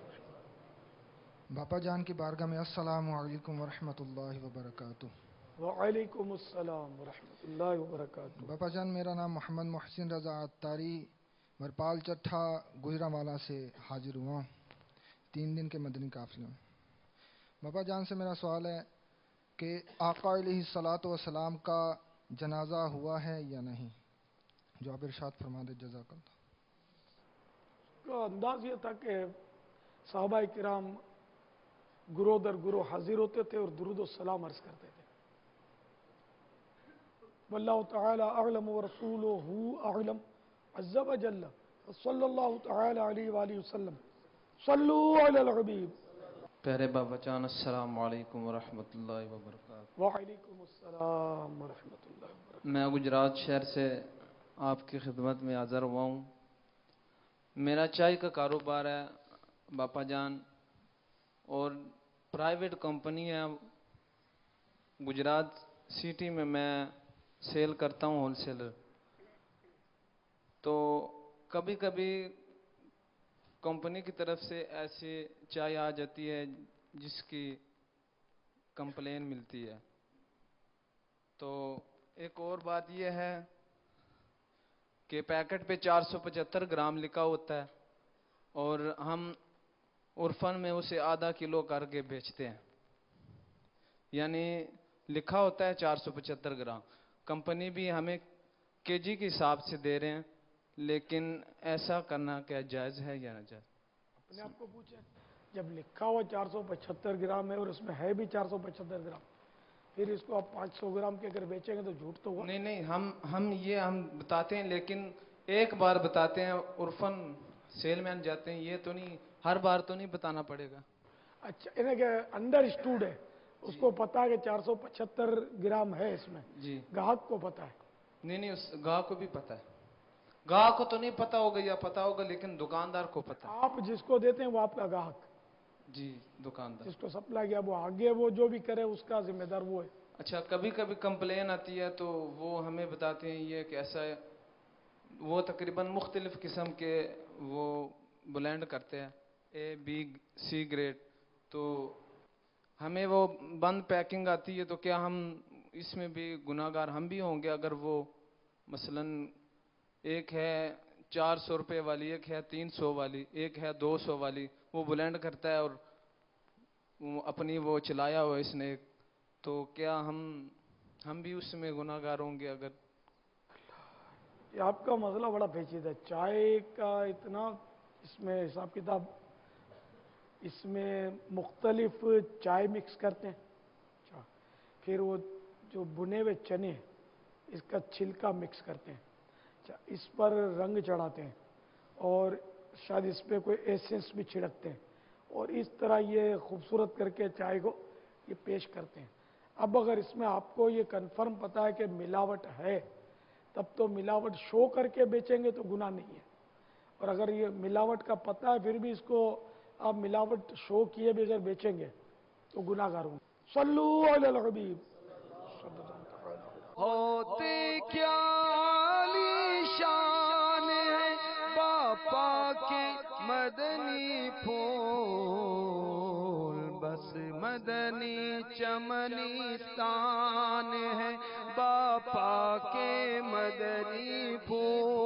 बापा जान की बारगाह में अस्सलामु अलैकुम व रहमतुल्लाहि व बरकातुहू। वालेकुम अस्सलाम व रहमतुल्लाहि व बरकातुहू। बापा जान, मेरा नाम मोहम्मद मोहसिन रज़ा अत्तारी वरपाल चट्ठा गुजरांवाला से हाजिर हुआ 3 दिन के मदनी काफिले में। बापा जान से मेरा सवाल है कि आका अलैहिस्सलातु वस्सलाम का जनाजा हुआ है या नहीं? जो आप इरशाद फरमा दे, जज़ाकल्लाह। तो अंदाज ये था कि सहाबाए किराम गुरो दर गुरो हाजिर होते थे और दुरूद और सलाम अर्ज करते थे। वल्लाहु ताला अअलम व रसूलुहु अअलम अज़्ज़ व जल्ल सल्लल्लाहु ताला अलैहि व आलिहि वसल्लम सल्लु अलल हबीब। प्यारे बाबा जान, अस्सलाम वालेकुम व रहमतुल्लाहि व बरकातहू। वालेकुम अस्सलाम व रहमतुल्लाहि व बरकातहू। मैं गुजरात शहर से आपकी खिदमत में हाज़िर हुआ हूँ। मेरा चाय का कारोबार है बापा जान, और प्राइवेट कंपनी है गुजरात सिटी में, मैं सेल करता हूँ होलसेलर। तो कभी कभी कंपनी की तरफ से ऐसी चाय आ जाती है जिसकी कंप्लेन मिलती है। तो एक और बात यह है कि पैकेट पे 475 ग्राम लिखा होता है और हम उर्फन में उसे आधा किलो करके बेचते हैं, यानी लिखा होता है 475 ग्राम। कंपनी भी हमें केजी के हिसाब से दे रहे हैं, लेकिन ऐसा करना क्या जायज़ है या नाजायज़? अपने आप को पूछे, जब लिखा हुआ 475 ग्राम है और उसमें है भी 475 ग्राम, फिर इसको आप 500 ग्राम के अगर बेचेंगे तो झूठ तो हुआ। नहीं, हम बताते हैं, लेकिन एक बार बताते हैं, उर्फन सेल में जाते हैं, ये तो नहीं हर बार तो नहीं बताना पड़ेगा। अच्छा, इन्हें क्या अंडरस्टूड है, उसको पता है कि 475 ग्राम है इसमें जी, ग्राहक को पता है। नहीं उस ग्राहक को भी पता है। ग्राहक को तो नहीं पता होगा या पता होगा, लेकिन दुकानदार को पता है। आप जिसको देते हैं वो आपका ग्राहक, जी, दुकानदार जिसको सप्लाई किया वो आगे, वो जो भी करे उसका जिम्मेदार वो है। अच्छा, कभी कभी कंप्लेन आती है तो वो हमें बताते हैं ये कैसा है। वो तकरीबन मुख्तलिफ किस्म के वो ब्लेंड करते हैं, ए बी सी ग्रेड। तो हमें वो बंद पैकिंग आती है, तो क्या हम इसमें भी गुनाहगार हम भी होंगे? अगर वो मसलन एक है 400 रुपये वाली, एक है 300 वाली, एक है 200 वाली, वो ब्लेंड करता है और अपनी वो चलाया हुआ इसने, तो क्या हम भी उसमें गुनाहगार होंगे? अगर ये आपका मसला बड़ा पेचीदा है। चाय का इतना इसमें हिसाब किताब, इसमें मुख्तलिफ चाय मिक्स करते हैं। अच्छा, फिर वो जो भुने हुए चने इसका छिलका मिक्स करते हैं। अच्छा, इस पर रंग चढ़ाते हैं और शायद इस पर कोई एसेंस भी छिड़कते हैं, और इस तरह ये खूबसूरत करके चाय को ये पेश करते हैं। अब अगर इसमें आपको ये कंफर्म पता है कि मिलावट है, तब तो मिलावट शो करके बेचेंगे तो गुनाह नहीं है। और अगर ये मिलावट का पता है फिर भी इसको आप मिलावट शो किए भी अगर बेचेंगे तो गुनाहगार होंगे। सल्लू अलल हबीब। होते क्या आलीशान है बापा के मदनी फूल, बस मदनी चमनिस्तान है बापा के मदनी फूल।